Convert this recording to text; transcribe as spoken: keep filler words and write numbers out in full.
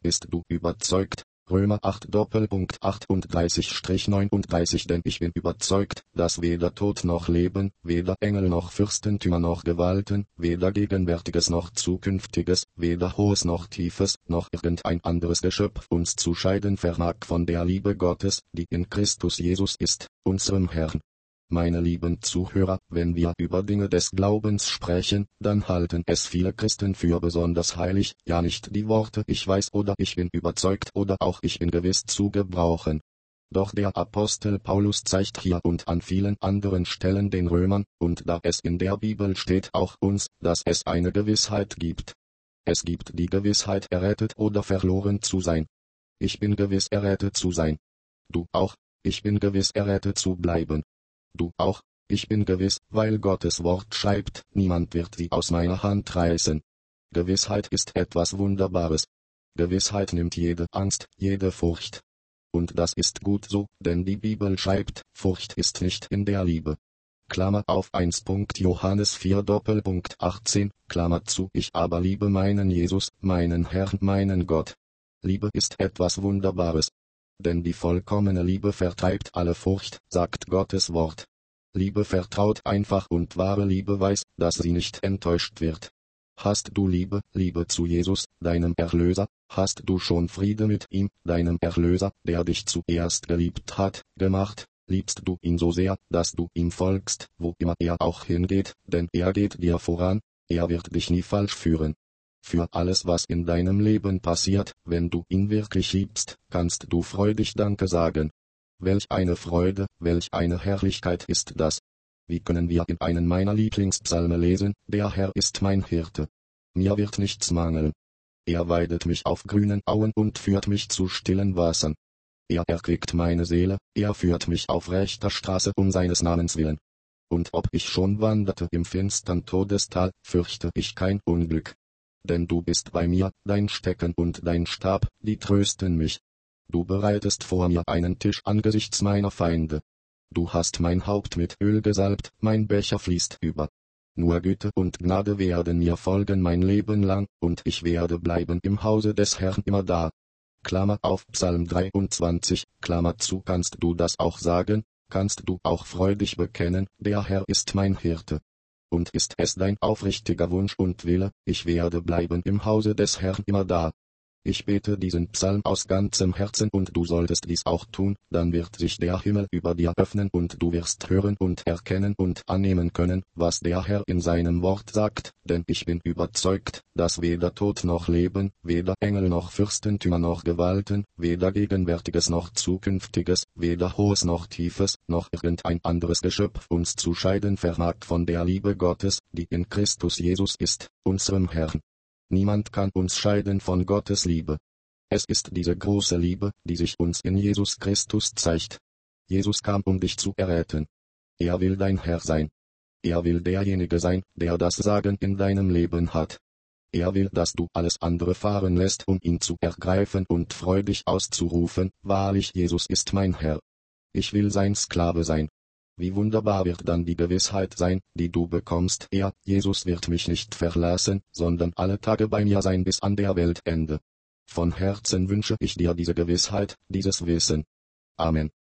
Bist du überzeugt? Römer acht Doppelpunkt achtunddreißig neununddreißig Denn ich bin überzeugt, dass weder Tod noch Leben, weder Engel noch Fürstentümer noch Gewalten, weder Gegenwärtiges noch Zukünftiges, weder Hohes noch Tiefes, noch irgendein anderes Geschöpf uns zu scheiden vermag von der Liebe Gottes, die in Christus Jesus ist, unserem Herrn. Meine lieben Zuhörer, wenn wir über Dinge des Glaubens sprechen, dann halten es viele Christen für besonders heilig, ja nicht die Worte ich weiß oder ich bin überzeugt oder auch ich bin gewiss zu gebrauchen. Doch der Apostel Paulus zeigt hier und an vielen anderen Stellen den Römern, und da es in der Bibel steht auch uns, dass es eine Gewissheit gibt. Es gibt die Gewissheit, errettet oder verloren zu sein. Ich bin gewiss, errettet zu sein. Du auch, ich bin gewiss, errettet zu bleiben. Du auch, ich bin gewiss, weil Gottes Wort schreibt, niemand wird sie aus meiner Hand reißen. Gewissheit ist etwas Wunderbares. Gewissheit nimmt jede Angst, jede Furcht. Und das ist gut so, denn die Bibel schreibt, Furcht ist nicht in der Liebe. Klammer auf eins. Johannes vier Doppelpunkt achtzehn, Klammer zu, ich aber liebe meinen Jesus, meinen Herrn, meinen Gott. Liebe ist etwas Wunderbares. Denn die vollkommene Liebe vertreibt alle Furcht, sagt Gottes Wort. Liebe vertraut einfach und wahre Liebe weiß, dass sie nicht enttäuscht wird. Hast du Liebe, Liebe zu Jesus, deinem Erlöser, hast du schon Friede mit ihm, deinem Erlöser, der dich zuerst geliebt hat, gemacht, liebst du ihn so sehr, dass du ihm folgst, wo immer er auch hingeht, denn er geht dir voran, er wird dich nie falsch führen. Für alles, was in deinem Leben passiert, wenn du ihn wirklich liebst, kannst du freudig Danke sagen. Welch eine Freude, welch eine Herrlichkeit ist das. Wie können wir in einem meiner Lieblingspsalme lesen, der Herr ist mein Hirte. Mir wird nichts mangeln. Er weidet mich auf grünen Auen und führt mich zu stillen Wassern. Er erquickt meine Seele, er führt mich auf rechter Straße um seines Namens willen. Und ob ich schon wanderte im finstern Todestal, fürchte ich kein Unglück. Denn du bist bei mir, dein Stecken und dein Stab, die trösten mich. Du bereitest vor mir einen Tisch angesichts meiner Feinde. Du hast mein Haupt mit Öl gesalbt, mein Becher fließt über. Nur Güte und Gnade werden mir folgen mein Leben lang, und ich werde bleiben im Hause des Herrn immer da. Klammer auf Psalm dreiundzwanzig, Klammer zu. Kannst du das auch sagen? Kannst du auch freudig bekennen, der Herr ist mein Hirte? Und ist es dein aufrichtiger Wunsch und Wille, ich werde bleiben im Hause des Herrn immer da. Ich bete diesen Psalm aus ganzem Herzen und du solltest dies auch tun, dann wird sich der Himmel über dir öffnen und du wirst hören und erkennen und annehmen können, was der Herr in seinem Wort sagt, denn ich bin überzeugt, dass weder Tod noch Leben, weder Engel noch Fürstentümer noch Gewalten, weder Gegenwärtiges noch Zukünftiges, weder Hohes noch Tiefes, noch irgendein anderes Geschöpf uns zu scheiden vermag von der Liebe Gottes, die in Christus Jesus ist, unserem Herrn. Niemand kann uns scheiden von Gottes Liebe. Es ist diese große Liebe, die sich uns in Jesus Christus zeigt. Jesus kam, um dich zu erretten. Er will dein Herr sein. Er will derjenige sein, der das Sagen in deinem Leben hat. Er will, dass du alles andere fahren lässt, um ihn zu ergreifen und freudig auszurufen, wahrlich Jesus ist mein Herr. Ich will sein Sklave sein. Wie wunderbar wird dann die Gewissheit sein, die du bekommst, er, Jesus wird mich nicht verlassen, sondern alle Tage bei mir sein bis an der Weltende. Von Herzen wünsche ich dir diese Gewissheit, dieses Wissen. Amen.